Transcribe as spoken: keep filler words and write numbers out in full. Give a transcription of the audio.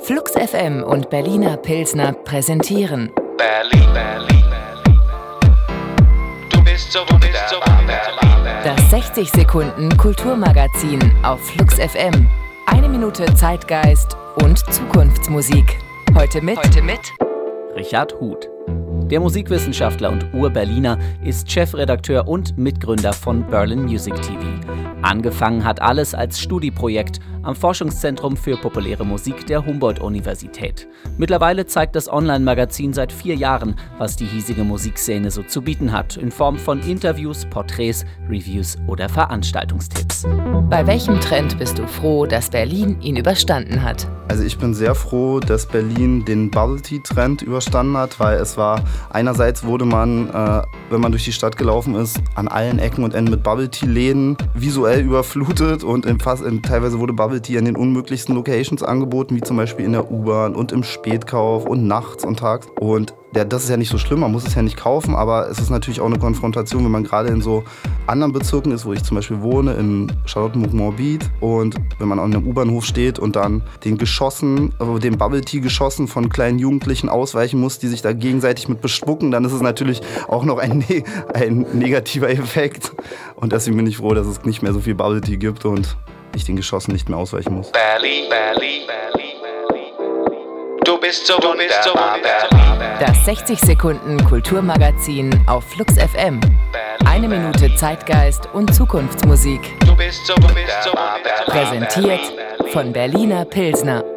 Flux F M und Berliner Pilsner präsentieren Berlin, Berlin, Berlin. Du bist so wunderbar, Berlin. Das sechzig Sekunden Kulturmagazin auf Flux F M. Eine Minute Zeitgeist und Zukunftsmusik. Heute mit, Heute mit Richard Huth. Der Musikwissenschaftler und Ur-Berliner ist Chefredakteur und Mitgründer von Berlin Music T V. Angefangen hat alles als Studieprojekt am Forschungszentrum für populäre Musik der Humboldt-Universität. Mittlerweile zeigt das Online-Magazin seit vier Jahren, was die hiesige Musikszene so zu bieten hat, in Form von Interviews, Porträts, Reviews oder Veranstaltungstipps. Bei welchem Trend bist du froh, dass Berlin ihn überstanden hat? Also ich bin sehr froh, dass Berlin den Bubble-Tea-Trend überstanden hat, weil es war, einerseits wurde man, äh, wenn man durch die Stadt gelaufen ist, an allen Ecken und Enden mit Bubble-Tea-Läden visuell überflutet und in fast, in, teilweise wurde Bubble-Tea an den unmöglichsten Locations angeboten, wie zum Beispiel in der U-Bahn und im Spätkauf und nachts und tags. Und ja, das ist ja nicht so schlimm, man muss es ja nicht kaufen, aber es ist natürlich auch eine Konfrontation, wenn man gerade in so anderen Bezirken ist, wo ich zum Beispiel wohne, in Charlottenburg-Moabit, und wenn man an einem U-Bahnhof steht und dann den Geschossen, äh, den Bubble-Tea-Geschossen von kleinen Jugendlichen ausweichen muss, die sich da gegenseitig mit bespucken, dann ist es natürlich auch noch ein, ne- ein negativer Effekt. Und deswegen bin ich froh, dass es nicht mehr so viel Bubble-Tea gibt und ich den Geschossen nicht mehr ausweichen muss. Berlin, Berlin, Berlin, Berlin. Du bist so wunderbar, Berlin. Das sechzig Sekunden Kulturmagazin auf Flux F M. Eine Minute Zeitgeist und Zukunftsmusik. Du bist so wunderbar, Berlin. Präsentiert von Berliner Pilsner.